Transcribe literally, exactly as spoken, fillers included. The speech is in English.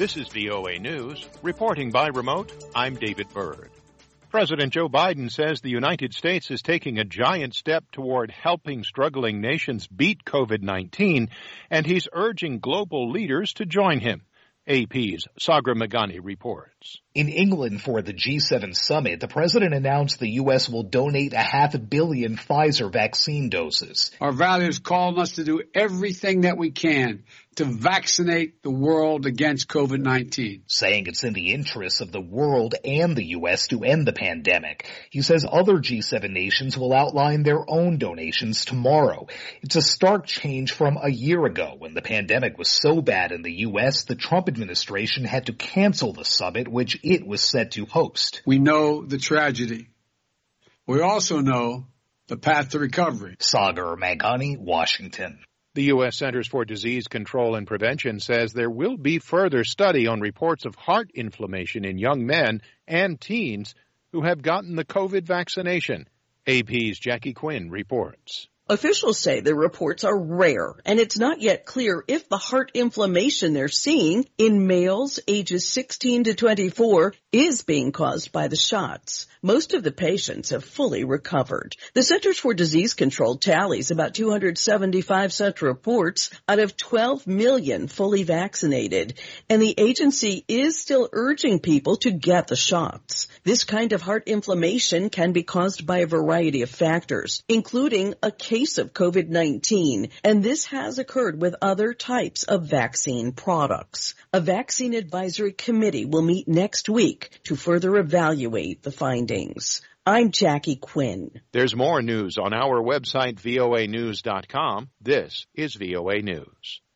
This is V O A News. Reporting by remote, I'm David Byrd. President Joe Biden says the United States is taking a giant step toward helping struggling nations beat COVID nineteen, and he's urging global leaders to join him. A P's Sagar Meghani reports. In England for the G seven summit, the president announced the U S will donate a half a billion Pfizer vaccine doses. Our values call on us to do everything that we can to vaccinate the world against COVID nineteen. Saying it's in the interests of the world and the U S to end the pandemic. He says other G seven nations will outline their own donations tomorrow. It's a stark change from a year ago when the pandemic was so bad in the U S the Trump administration had to cancel the summit, which it was set to host. We know the tragedy. We also know the path to recovery. Sagar Meghani, Washington. The U S Centers for Disease Control and Prevention says there will be further study on reports of heart inflammation in young men and teens who have gotten the COVID vaccination. A P's Jackie Quinn reports. Officials say the reports are rare, and it's not yet clear if the heart inflammation they're seeing in males ages sixteen to twenty-four is being caused by the shots. Most of the patients have fully recovered. The Centers for Disease Control tallies about two hundred seventy-five such reports out of twelve million fully vaccinated, and the agency is still urging people to get the shots. This kind of heart inflammation can be caused by a variety of factors, including a case of COVID nineteen, and this has occurred with other types of vaccine products. A vaccine advisory committee will meet next week to further evaluate the findings. I'm Jackie Quinn. There's more news on our website, V O A news dot com. This is V O A News.